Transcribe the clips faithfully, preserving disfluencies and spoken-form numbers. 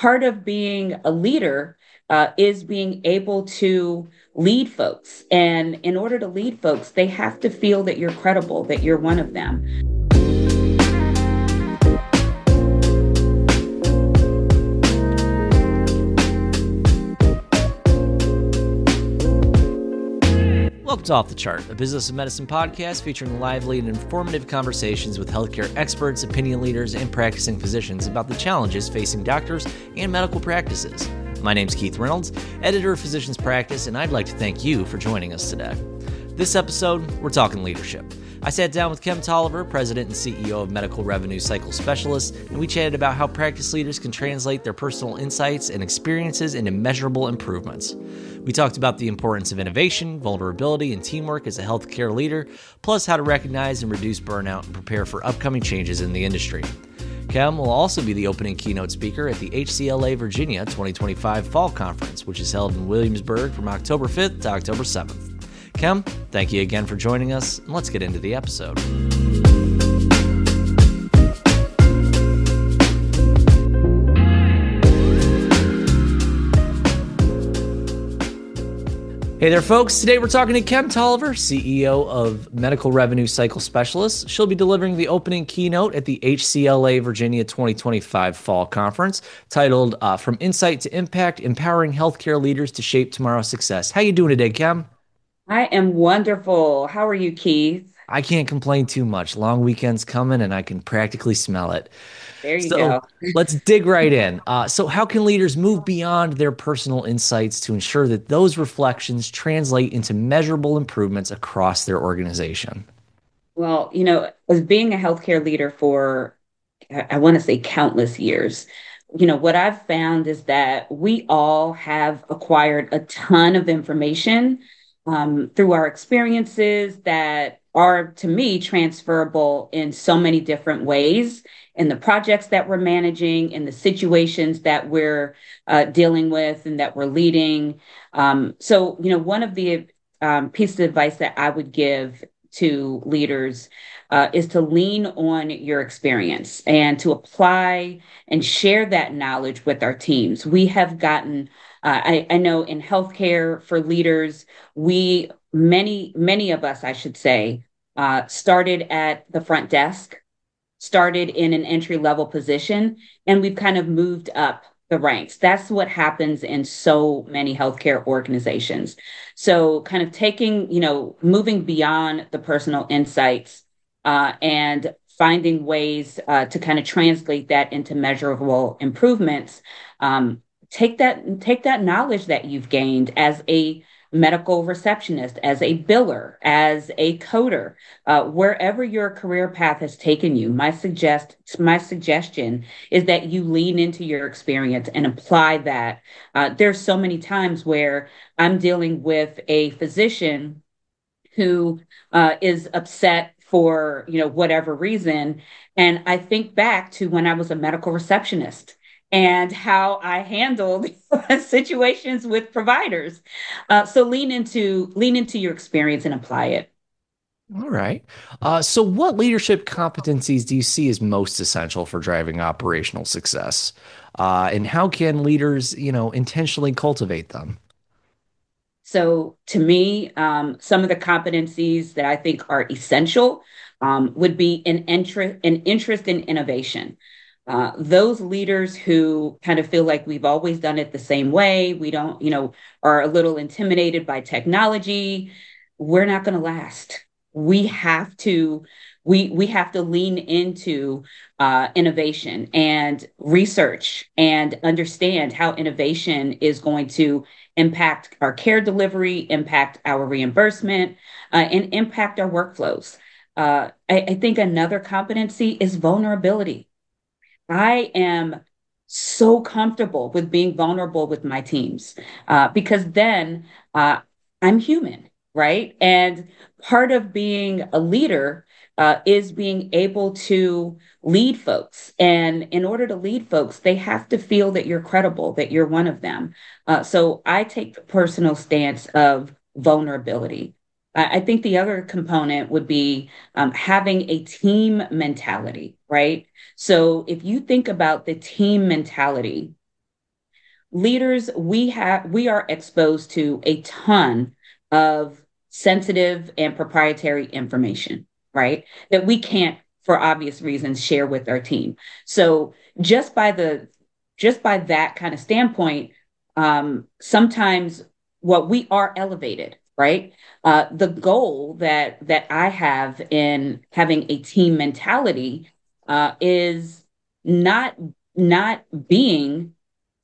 part of being a leader uh, is being able to lead folks. And in order to lead folks, they have to feel that you're credible, that you're one of them. Welcome to Off the Chart, a business of medicine podcast featuring lively and informative conversations with healthcare experts, opinion leaders, and practicing physicians about the challenges facing doctors and medical practices. My name's Keith Reynolds, editor of Physicians Practice, and I'd like to thank you for joining us today. This episode, we're talking leadership. I sat down with Kem Tolliver, President and C E O of Medical Revenue Cycle Specialists, and we chatted about how practice leaders can translate their personal insights and experiences into measurable improvements. We talked about the importance of innovation, vulnerability, and teamwork as a healthcare leader, plus how to recognize and reduce burnout and prepare for upcoming changes in the industry. Kem will also be the opening keynote speaker at the H C L A Virginia twenty twenty-five Fall Conference, which is held in Williamsburg from October fifth to October seventh. Kem, thank you again for joining us, and let's get into the episode. Hey there, folks. Today we're talking to Kem Tolliver, C E O of Medical Revenue Cycle Specialists. She'll be delivering the opening keynote at the H C L A Virginia twenty twenty-five Fall Conference, titled uh, From Insight to Impact, Empowering Healthcare Leaders to Shape Tomorrow's Success. How you doing today, Kem? I am wonderful. How are you, Keith? I can't complain too much. Long weekend's coming, and I can practically smell it. There you So go. let's dig right in. Uh, so how can leaders move beyond their personal insights to ensure that those reflections translate into measurable improvements across their organization? Well, you know, as being a healthcare leader for, I, I want to say countless years, you know, what I've found is that we all have acquired a ton of information um, through our experiences that are, to me, transferable in so many different ways in the projects that we're managing, in the situations that we're uh, dealing with and that we're leading. Um, so, you know, one of the um, pieces of advice that I would give to leaders uh, is to lean on your experience and to apply and share that knowledge with our teams. We have gotten, uh, I, I know in healthcare for leaders, we, many, many of us, I should say, uh, started at the front desk, started in an entry level position, and we've kind of moved up the ranks. That's what happens in so many healthcare organizations. So kind of taking, you know, moving beyond the personal insights uh, and finding ways uh, to kind of translate that into measurable improvements. Um, take that, take that knowledge that you've gained as a medical receptionist, as a biller, as a coder, uh, wherever your career path has taken you. My suggest my suggestion is that you lean into your experience and apply that. Uh, there's so many times where I'm dealing with a physician who uh, is upset for, you know, whatever reason, and I think back to when I was a medical receptionist and how I handled situations with providers. Uh, so lean into lean into your experience and apply it. All right. Uh, so what leadership competencies do you see as most essential for driving operational success? Uh, and how can leaders, you know, intentionally cultivate them? So to me, um, some of the competencies that I think are essential um, would be an interest, an interest in innovation. Uh, those leaders who kind of feel like we've always done it the same way, we don't, you know, are a little intimidated by technology, we're not going to last. We have to, we we have to lean into uh, innovation and research and understand how innovation is going to impact our care delivery, impact our reimbursement, uh, and impact our workflows. Uh, I, I think another competency is vulnerability. I am so comfortable with being vulnerable with my teams uh, because then uh, I'm human, right? And part of being a leader uh, is being able to lead folks. And in order to lead folks, they have to feel that you're credible, that you're one of them. Uh, so I take the personal stance of vulnerability. I I think the other component would be um, having a team mentality, right? So if you think about the team mentality, leaders, we have we are exposed to a ton of sensitive and proprietary information, right? That we can't, for obvious reasons, share with our team. So just by the just by that kind of standpoint, um, sometimes what we are elevated, right? Uh, the goal that that I have in having a team mentality uh, is not not being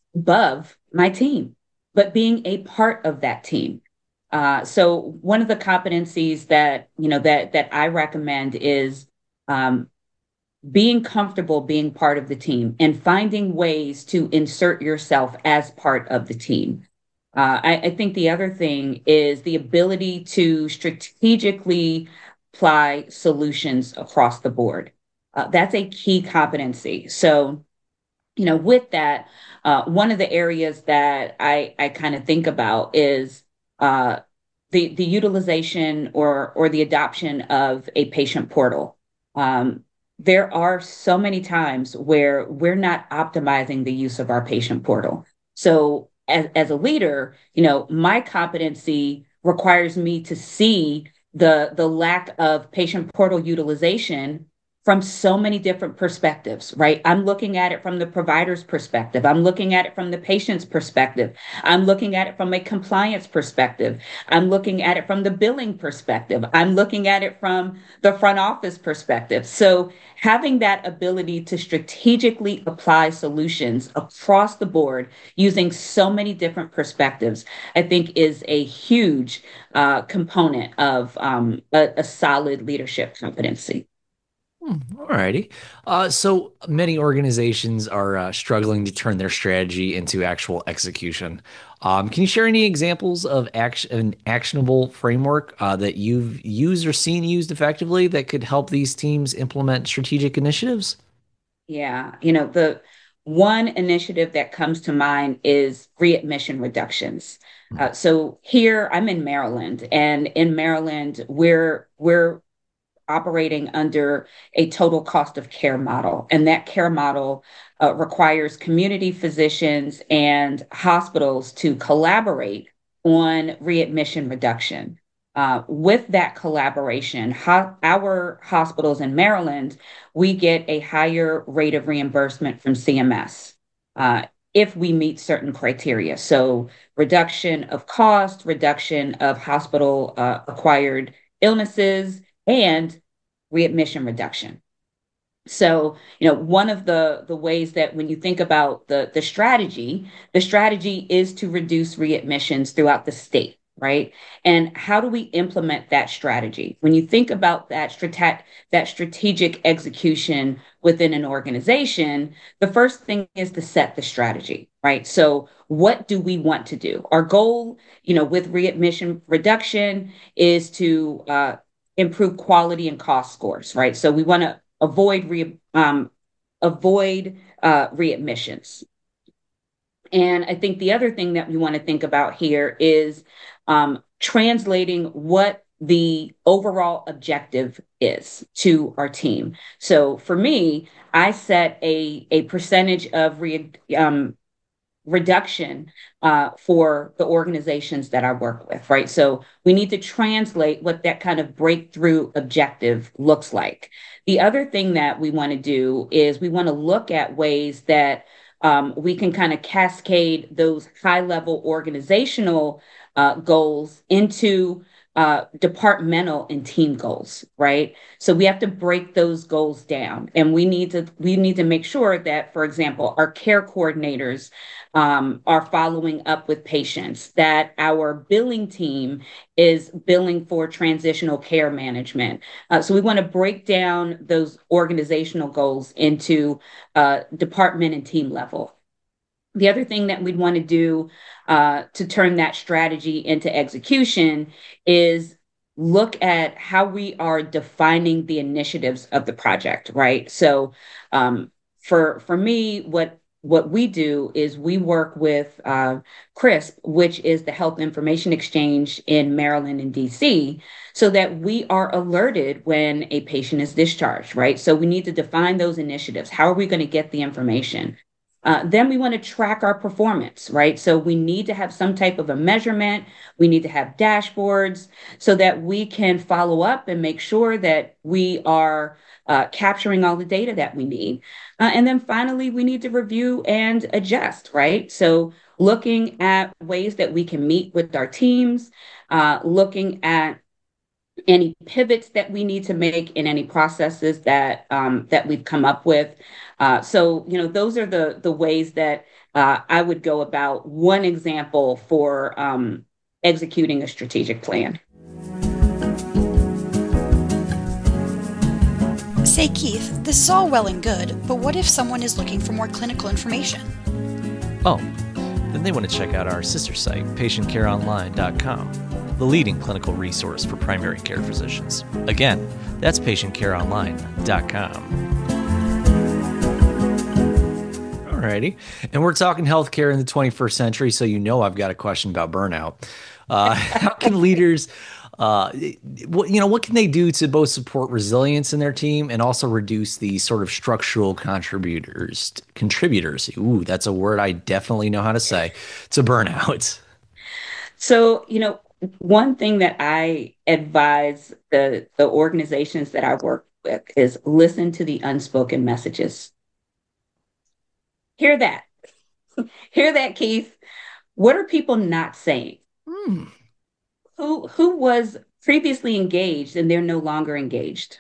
above my team, but being a part of that team. Uh, so one of the competencies that you know that that I recommend is um, being comfortable being part of the team and finding ways to insert yourself as part of the team. Uh, I, I think the other thing is the ability to strategically apply solutions across the board. Uh, that's a key competency. So, you know, with that, uh, one of the areas that I, I kind of think about is uh, the the utilization or or the adoption of a patient portal. Um, there are so many times where we're not optimizing the use of our patient portal. So as as a leader, you know, my competency requires me to see the the lack of patient portal utilization from so many different perspectives, right? I'm looking at it from the provider's perspective. I'm looking at it from the patient's perspective. I'm looking at it from a compliance perspective. I'm looking at it from the billing perspective. I'm looking at it from the front office perspective. So having that ability to strategically apply solutions across the board using so many different perspectives, I think is a huge uh, component of um, a, a solid leadership competency. Hmm, all righty. Uh, so many organizations are uh, struggling to turn their strategy into actual execution. Um, can you share any examples of action, an actionable framework uh, that you've used or seen used effectively that could help these teams implement strategic initiatives? Yeah, you know, the one initiative that comes to mind is readmission reductions. Uh, so here I'm in Maryland, and in Maryland, we're we're operating under a total cost of care model, and that care model uh, requires community physicians and hospitals to collaborate on readmission reduction. Uh, with that collaboration, ho- our hospitals in Maryland, we get a higher rate of reimbursement from C M S uh, if we meet certain criteria. So, reduction of cost, reduction of hospital uh, acquired illnesses, and readmission reduction. So, you know, one of the the ways that when you think about the the strategy, the strategy is to reduce readmissions throughout the state, right? And how do we implement that strategy? When you think about that strate- that strategic execution within an organization, the first thing is to set the strategy, right? So, what do we want to do? Our goal, you know, with readmission reduction is to uh, improve quality and cost scores, right? So we want to avoid re, um, avoid uh, readmissions. And I think the other thing that we want to think about here is um, translating what the overall objective is to our team. So for me, I set a a percentage of re, um, reduction uh, for the organizations that I work with, right? So we need to translate what that kind of breakthrough objective looks like. The other thing that we want to do is we want to look at ways that um, we can kind of cascade those high level organizational uh, goals into uh, departmental and team goals, right? So we have to break those goals down, and we need to we need to make sure that, for example, our care coordinators um, are following up with patients, that our billing team is billing for transitional care management. Uh, so we want to break down those organizational goals into uh, department and team level. The other thing that we'd want to do uh, to turn that strategy into execution is look at how we are defining the initiatives of the project, right? So um, for for me, what what we do is we work with uh, CRISP, which is the Health Information Exchange in Maryland and D C, so that we are alerted when a patient is discharged, right? So we need to define those initiatives. How are we going to get the information? Uh, then we want to track our performance, right? So we need to have some type of a measurement. We need to have dashboards so that we can follow up and make sure that we are uh, capturing all the data that we need. Uh, and then finally, we need to review and adjust, right? So looking at ways that we can meet with our teams, uh, looking at any pivots that we need to make in any processes that um, that we've come up with. Uh, so, you know, those are the the ways that uh, I would go about one example for um, executing a strategic plan. Say, Keith, this is all well and good, but what if someone is looking for more clinical information? Oh, then they want to check out our sister site, patient care online dot com, the leading clinical resource for primary care physicians. Again, that's patient care online dot com. Alrighty. And we're talking healthcare in the twenty-first century, so you know I've got a question about burnout. Uh, how can leaders, uh, what, you know, what can they do to both support resilience in their team and also reduce the sort of structural contributors, contributors, ooh, that's a word I definitely know how to say, to burnout? So, you know, one thing that I advise the the organizations that I work with is listen to the unspoken messages. Hear that. Hear that, Keith. What are people not saying? Hmm. Who who was previously engaged and they're no longer engaged?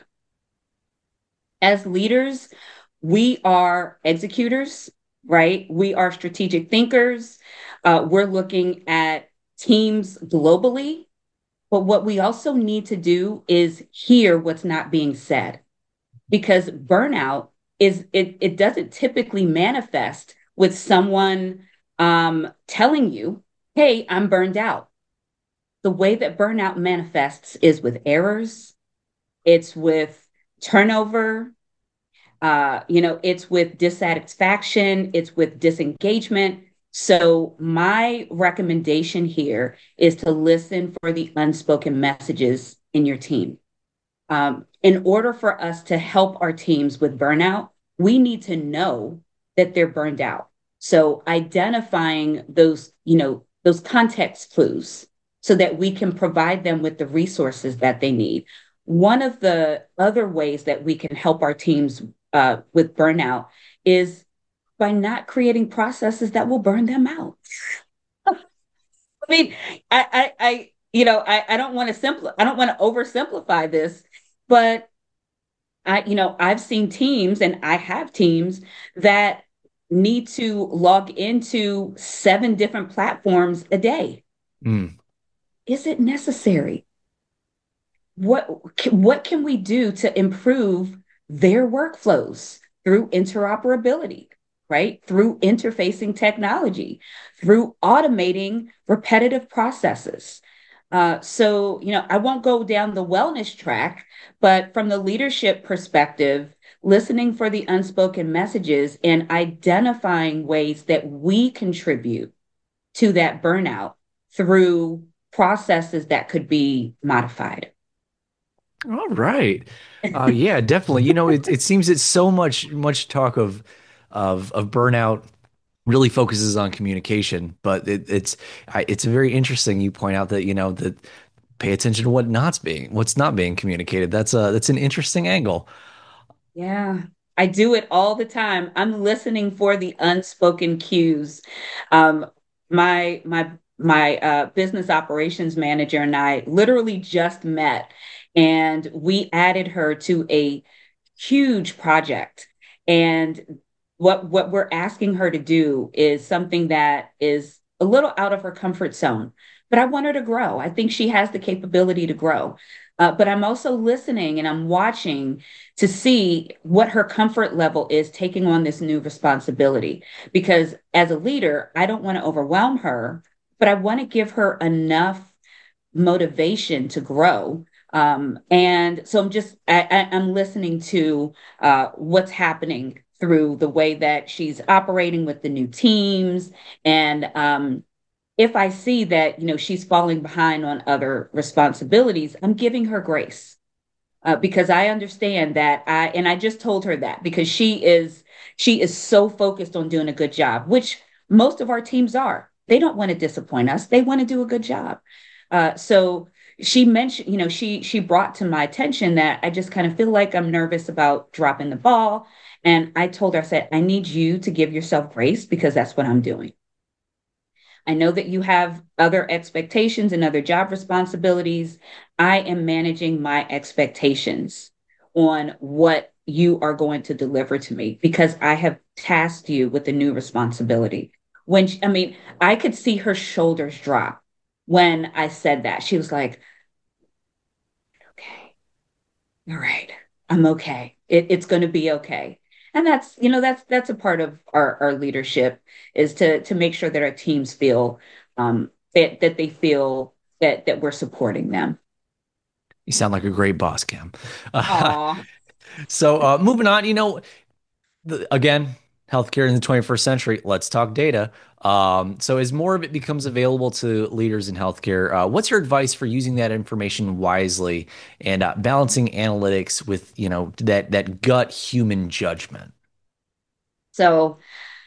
As leaders, we are executors, right? We are strategic thinkers. Uh, we're looking at teams globally. But what we also need to do is hear what's not being said, because burnout is it, it doesn't typically manifest with someone um, telling you, hey, I'm burned out. The way that burnout manifests is with errors, it's with turnover, uh, you know, it's with dissatisfaction, it's with disengagement. So my recommendation here is to listen for the unspoken messages in your team. Um, in order for us to help our teams with burnout, we need to know that they're burned out. So identifying those, you know, those context clues so that we can provide them with the resources that they need. One of the other ways that we can help our teams uh, with burnout is by not creating processes that will burn them out. I mean, I, I, I you know, I, I don't want to simply, I don't want to oversimplify this, but I, you know, I've seen teams and I have teams that need to log into seven different platforms a day. Mm. Is it necessary? What, what can we do to improve their workflows through interoperability, right? Through interfacing technology, through automating repetitive processes. Uh, so, you know, I won't go down the wellness track, but from the leadership perspective, listening for the unspoken messages and identifying ways that we contribute to that burnout through processes that could be modified. All right. Uh, yeah, definitely. You know, it, it seems that so much much talk of of of burnout really focuses on communication, but it, it's I, it's very interesting. You point out that you know that pay attention to what not being what's not being communicated. That's a that's an interesting angle. Yeah, I do it all the time. I'm listening for the unspoken cues. Um, my my my uh, business operations manager and I literally just met, and we added her to a huge project. And what what we're asking her to do is something that is a little out of her comfort zone. But I want her to grow. I think she has the capability to grow. Uh, but I'm also listening and I'm watching to see what her comfort level is taking on this new responsibility. Because as a leader, I don't want to overwhelm her, but I want to give her enough motivation to grow. Um, and so I'm just, I, I, I'm listening to uh, what's happening through the way that she's operating with the new teams. And um, if I see that, you know, she's falling behind on other responsibilities, I'm giving her grace uh, because I understand that I, and I just told her that because she is she is so focused on doing a good job, which most of our teams are. They don't want to disappoint us. They want to do a good job. Uh, so she mentioned, you know, she she brought to my attention that I just kind of feel like I'm nervous about dropping the ball. And I told her, I said, I need you to give yourself grace because that's what I'm doing. I know that you have other expectations and other job responsibilities. I am managing my expectations on what you are going to deliver to me because I have tasked you with a new responsibility. When she, I mean, I could see her shoulders drop when I said that. She was like, okay, all right, I'm okay. It, it's going to be okay. And that's, you know, that's that's a part of our, our leadership is to to make sure that our teams feel um, that that they feel that that we're supporting them. You sound like a great boss, Kim. Uh, Aw. so uh, moving on, you know, the, again, healthcare in the twenty-first century. Let's talk data. Um, so as more of it becomes available to leaders in healthcare, uh, what's your advice for using that information wisely and uh, balancing analytics with, you know, that that gut human judgment? So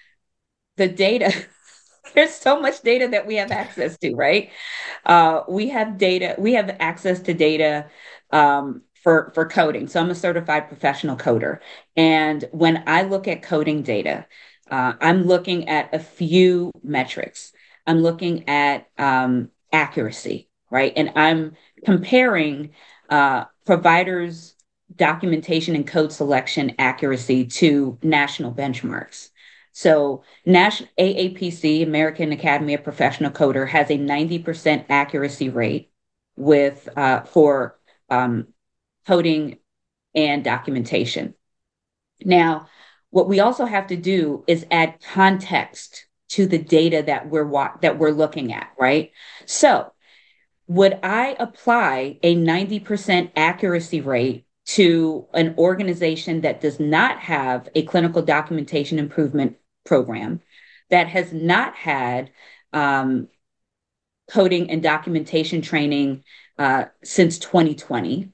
the data, there's so much data that we have access to, right? Uh, we have data, we have access to data um, for for coding. So I'm a certified professional coder, and when I look at coding data, uh, I'm looking at a few metrics. I'm looking at um, accuracy, right? And I'm comparing uh, providers' documentation and code selection accuracy to national benchmarks. So national A A P C, American Academy of Professional Coder, has a ninety percent accuracy rate with uh, for um, coding and documentation. Now, what we also have to do is add context to the data that we're wa- that we're looking at, right? So, would I apply a ninety percent accuracy rate to an organization that does not have a clinical documentation improvement program, that has not had um, coding and documentation training uh, since twenty twenty,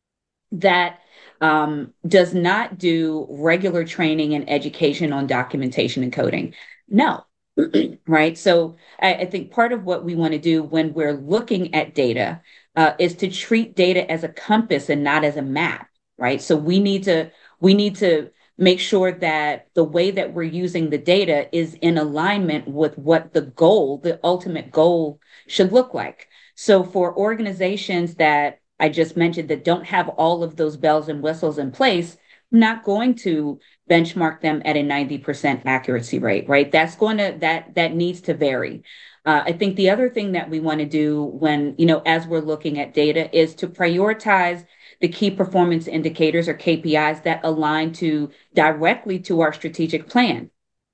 that um, does not do regular training and education on documentation and coding? No. Right. So I, I, think part of what we want to do when we're looking at data uh, is to treat data as a compass and not as a map. Right. So we need to we need to make sure that the way that we're using the data is in alignment with what the goal, the ultimate goal should look like. So for organizations that I just mentioned that don't have all of those bells and whistles in place, I'm not going to benchmark them at a ninety percent accuracy rate, right? That's going to, that, that needs to vary. Uh, I think the other thing that we want to do when, you know, as we're looking at data is to prioritize the key performance indicators or K P Is that align to directly to our strategic plan.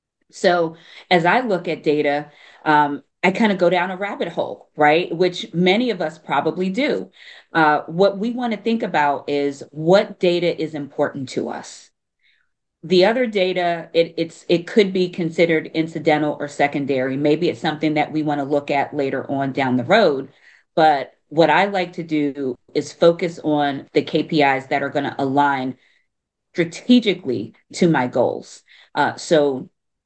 So as I look at data, um, I kind of go down a rabbit hole, right? Which many of us probably do. Uh, what we want to think about is what data is important to us. The other data, it, it's it could be considered incidental or secondary. Maybe it's something that we want to look at later on down the road. But what I like to do is focus on the K P Is that are going to align strategically to my goals. Uh, so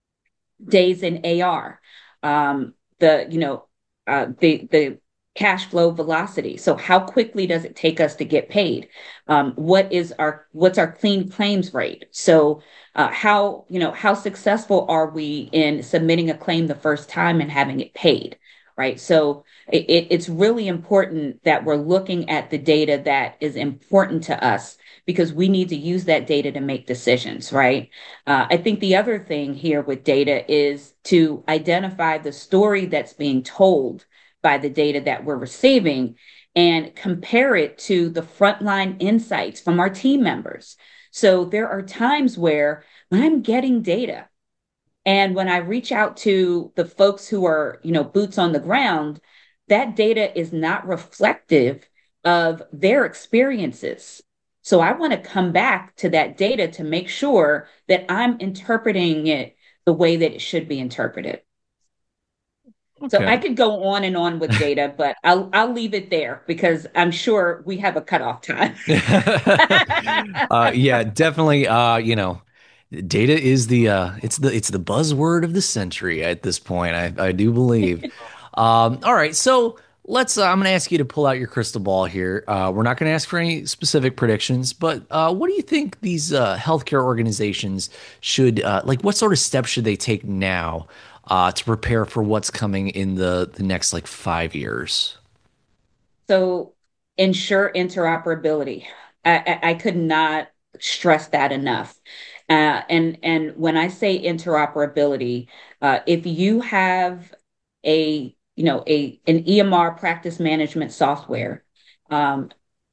days in A R, um, the you know uh, the the cash flow velocity. So how quickly does it take us to get paid? Um, what is our what's our clean claims rate? So uh, how you know how successful are we in submitting a claim the first time and having it paid? Right. So it, it, it's really important that we're looking at the data that is important to us because we need to use that data to make decisions, right? Uh, I think the other thing here with data is to identify the story that's being told by the data that we're receiving and compare it to the frontline insights from our team members. So there are times where when I'm getting data and when I reach out to the folks who are, you know, boots on the ground, that data is not reflective of their experiences. So I want to come back to that data to make sure that I'm interpreting it the way that it should be interpreted. So I Okay. could go on and on with data, but I'll I'll leave it there because I'm sure we have a cutoff time. uh, yeah, definitely. Uh, you know, Data is the uh, it's the it's the buzzword of the century at this point. I I do believe. Um, all right, so let's. Uh, I'm going to ask you to pull out your crystal ball here. Uh, we're not going to ask for any specific predictions, but uh, what do you think these uh, healthcare organizations should uh, like? What sort of steps should they take now uh, to prepare for what's coming in the the next like five years? So ensure interoperability. I, I, I could not stress that enough. Uh, and and when I say interoperability, uh, if you have a you know a an E M R practice management software, um,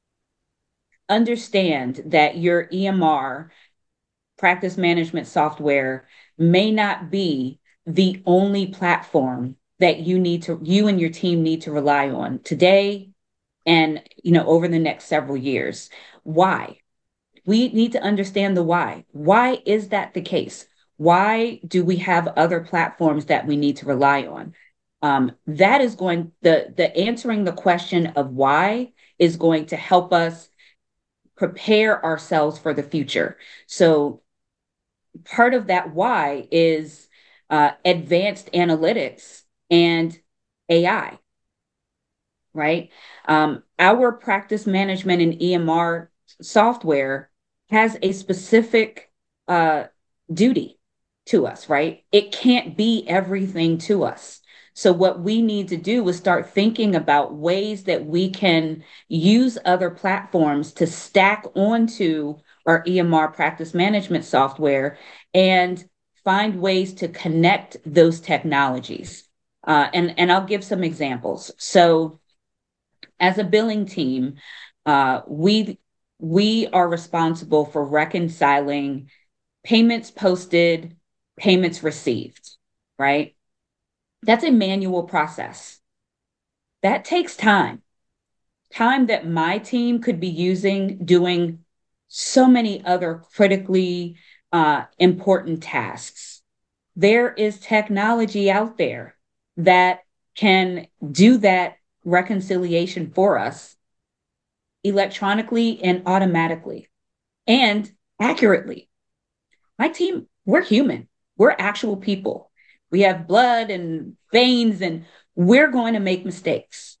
understand that your E M R practice management software may not be the only platform that you need to you and your team need to rely on today and you know over the next several years. Why? We need to understand the why. Why is that the case? Why do we have other platforms that we need to rely on? Um, that is going the the answering the question of why is going to help us prepare ourselves for the future. So part of that why is uh, advanced analytics and A I, right? Um, our practice management and E M R software has a specific uh, duty to us, right? It can't be everything to us. So what we need to do is start thinking about ways that we can use other platforms to stack onto our E M R practice management software and find ways to connect those technologies. Uh, and, and I'll give some examples. So as a billing team, uh, we we are responsible for reconciling payments posted, payments received, right? That's a manual process. That takes time, time that my team could be using doing so many other critically uh, important tasks. There is technology out there that can do that reconciliation for us electronically and automatically and accurately. My team, we're human. We're actual people. We have blood and veins, and we're going to make mistakes.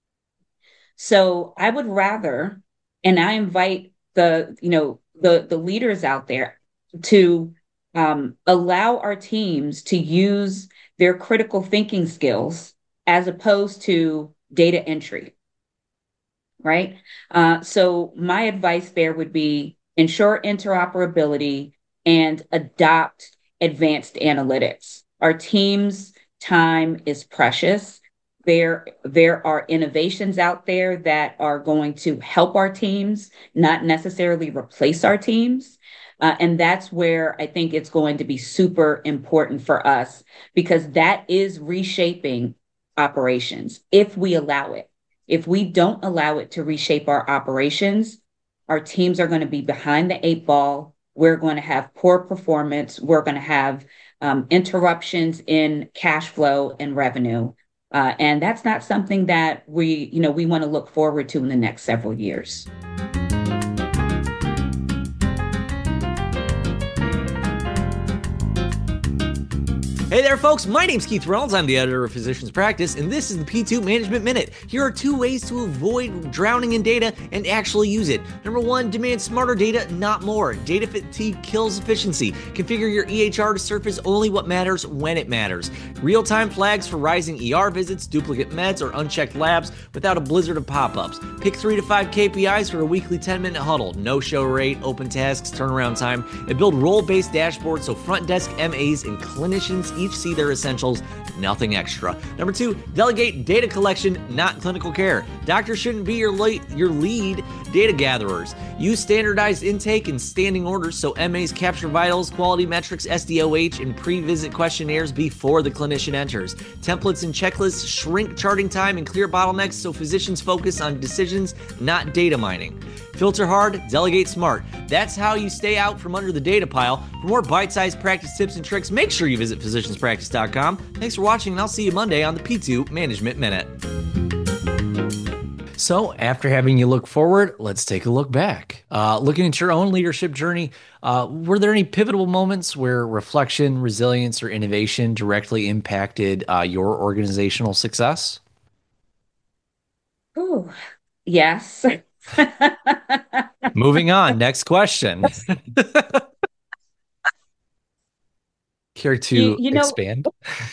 So I would rather, and I invite the, you know, the, the leaders out there to um, allow our teams to use their critical thinking skills as opposed to data entry, right? Uh, so my advice there would be ensure interoperability and adopt advanced analytics. Our team's time is precious. There, there are innovations out there that are going to help our teams, not necessarily replace our teams. Uh, and that's where I think it's going to be super important for us because that is reshaping operations if we allow it. If we don't allow it to reshape our operations, our teams are going to be behind the eight ball. We're going to have poor performance. We're going to have um, interruptions in cash flow and revenue. Uh, and that's not something that we, you know, we want to look forward to in the next several years. Hey there, folks. My name's Keith Reynolds. I'm the editor of Physicians Practice, and this is the P two Management Minute. Here are two ways to avoid drowning in data and actually use it. Number one, demand smarter data, not more. Data fatigue kills efficiency. Configure your E H R to surface only what matters when it matters. Real-time flags for rising E R visits, duplicate meds, or unchecked labs without a blizzard of pop-ups. Pick three to five K P Is for a weekly ten-minute huddle. No-show rate, open tasks, turnaround time, and build role-based dashboards so front desk M As and clinicians each see their essentials, nothing extra. Number two, delegate data collection, not clinical care. Doctors shouldn't be your, late, your lead data gatherers. Use standardized intake and standing orders so M As capture vitals, quality metrics, S D O H, and pre-visit questionnaires before the clinician enters. Templates and checklists shrink charting time and clear bottlenecks so physicians focus on decisions, not data mining. Filter hard, delegate smart. That's how you stay out from under the data pile. For more bite-sized practice tips and tricks, make sure you visit physicians practice dot com. Thanks for watching, and I'll see you Monday on the P two Management Minute. So, after having you look forward, let's take a look back. Uh, looking at your own leadership journey, uh, were there any pivotal moments where reflection, resilience, or innovation directly impacted uh, your organizational success? Ooh, yes. Moving on, next question. Care You, to you know, expand?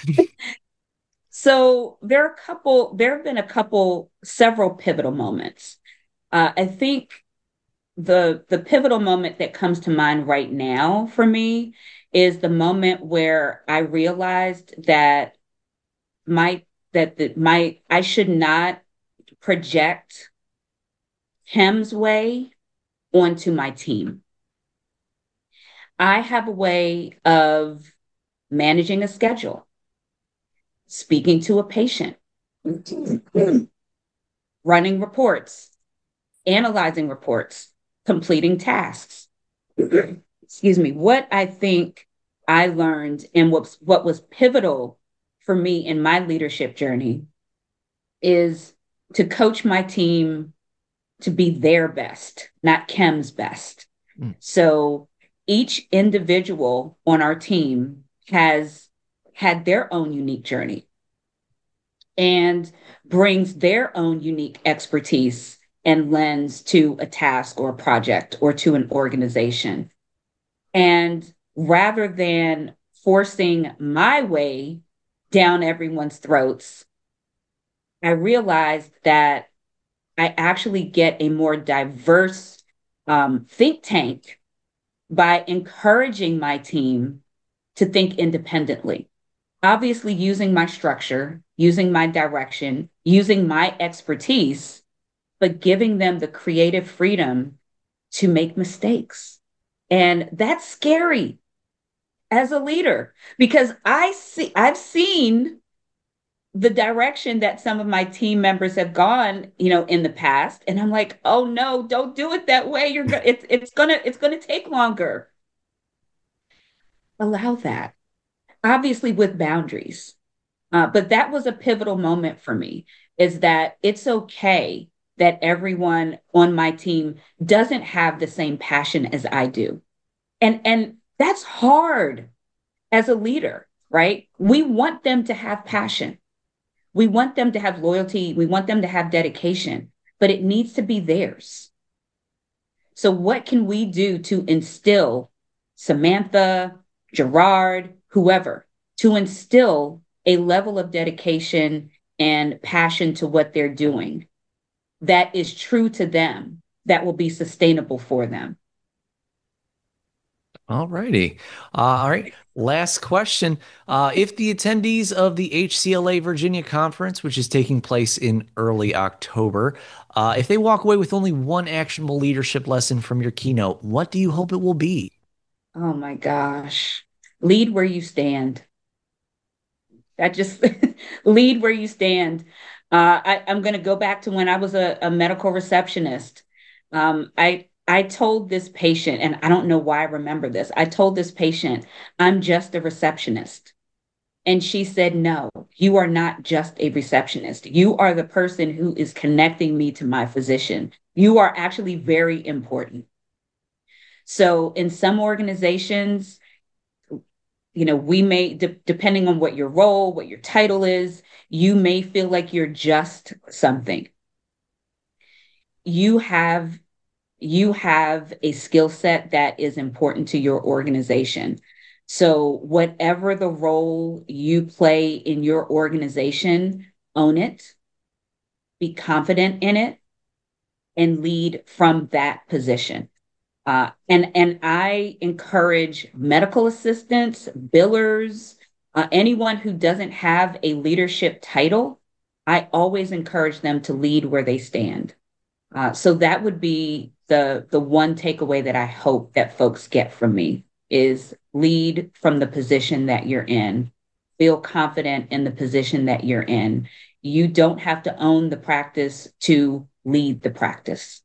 so there are a couple, there have been a couple, several pivotal moments. Uh, I think the the pivotal moment that comes to mind right now for me is the moment where I realized that my that the, my I should not project Kim's way onto my team. I have a way of managing a schedule, speaking to a patient, running reports, analyzing reports, completing tasks. Excuse me. What I think I learned and what's, what was pivotal for me in my leadership journey is to coach my team to be their best, not Kim's best. Mm. So each individual on our team has had their own unique journey and brings their own unique expertise and lens to a task or a project or to an organization. And rather than forcing my way down everyone's throats, I realized that I actually get a more diverse um, think tank by encouraging my team to think independently. Obviously, using my structure, using my direction, using my expertise, but giving them the creative freedom to make mistakes. And that's scary as a leader because I see I've seen the direction that some of my team members have gone, you know, in the past, and I'm like, oh no, don't do it that way. You're gonna it's it's gonna it's gonna take longer. Allow that, obviously with boundaries. Uh, but that was a pivotal moment for me, is that it's okay that everyone on my team doesn't have the same passion as I do. And and that's hard as a leader, right? We want them to have passion. We want them to have loyalty. We want them to have dedication, but it needs to be theirs. So, what can we do to instill Samantha, Gerard, whoever, to instill a level of dedication and passion to what they're doing that is true to them, that will be sustainable for them? All righty. Uh, all right. Last question. Uh, if the attendees of the H C L A Virginia conference, which is taking place in early October, uh, if they walk away with only one actionable leadership lesson from your keynote, what do you hope it will be? Oh my gosh. Lead where you stand. That just lead where you stand. Uh, I, I'm going to go back to when I was a, a medical receptionist. Um, I I told this patient, and I don't know why I remember this. I told this patient, I'm just a receptionist. And she said, no, you are not just a receptionist. You are the person who is connecting me to my physician. You are actually very important. So in some organizations, you know, we may, de- depending on what your role, what your title is, you may feel like you're just something. You have you have a skill set that is important to your organization. So whatever the role you play in your organization, own it, be confident in it, and lead from that position. Uh, and and I encourage medical assistants, billers, uh, anyone who doesn't have a leadership title. I always encourage them to lead where they stand. Uh, so that would be the the one takeaway that I hope that folks get from me is lead from the position that you're in. Feel confident in the position that you're in. You don't have to own the practice to lead the practice.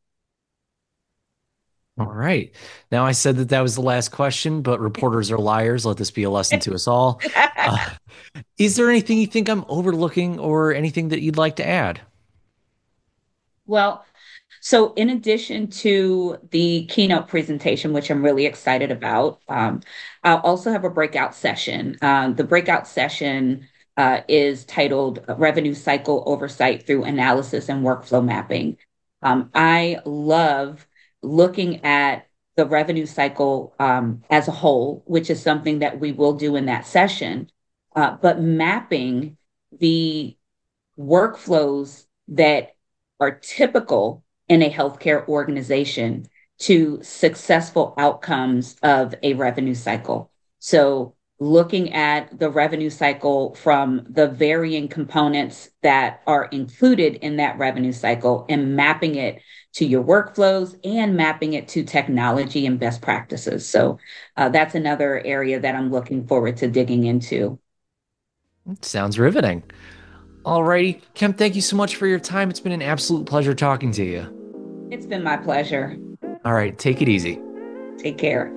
All right. Now, I said that that was the last question, but reporters are liars. Let this be a lesson to us all. Uh, is there anything you think I'm overlooking or anything that you'd like to add? Well, so in addition to the keynote presentation, which I'm really excited about, um, I'll also have a breakout session. Um, the breakout session uh, is titled Revenue Cycle Oversight Through Analysis and Workflow Mapping. Um, I love looking at the revenue cycle um, as a whole, which is something that we will do in that session, uh, but mapping the workflows that are typical in a healthcare organization to successful outcomes of a revenue cycle. So looking at the revenue cycle from the varying components that are included in that revenue cycle and mapping it to your workflows and mapping it to technology and best practices. So uh, that's another area that I'm looking forward to digging into. Sounds riveting. Alrighty, Kim, thank you so much for your time. It's been an absolute pleasure talking to you. It's been my pleasure. All right, take it easy. Take care.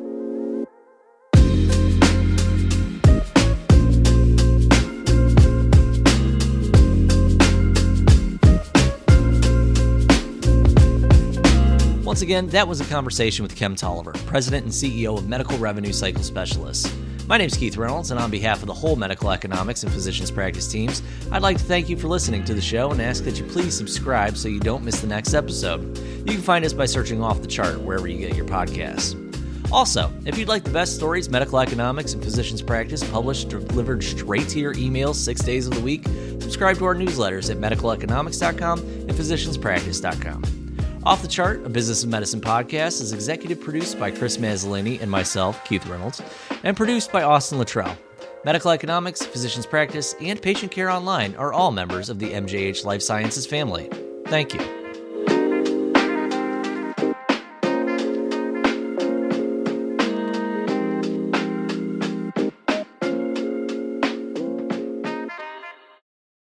Once again, that was a conversation with Kim Tolliver, President and C E O of Medical Revenue Cycle Specialists. My name's Keith Reynolds, and on behalf of the whole medical economics and physicians practice teams, I'd like to thank you for listening to the show and ask that you please subscribe so you don't miss the next episode. You can find us by searching Off the Chart wherever you get your podcasts. Also, if you'd like the best stories, medical economics, and physicians practice published delivered straight to your emails six days of the week, subscribe to our newsletters at medical economics dot com and physicians practice dot com. Off the Chart, a Business of Medicine podcast, is executive produced by Chris Mazzolini and myself, Keith Reynolds, and produced by Austin Luttrell. Medical economics, physicians practice, and patient care online are all members of the M J H Life Sciences family. Thank you.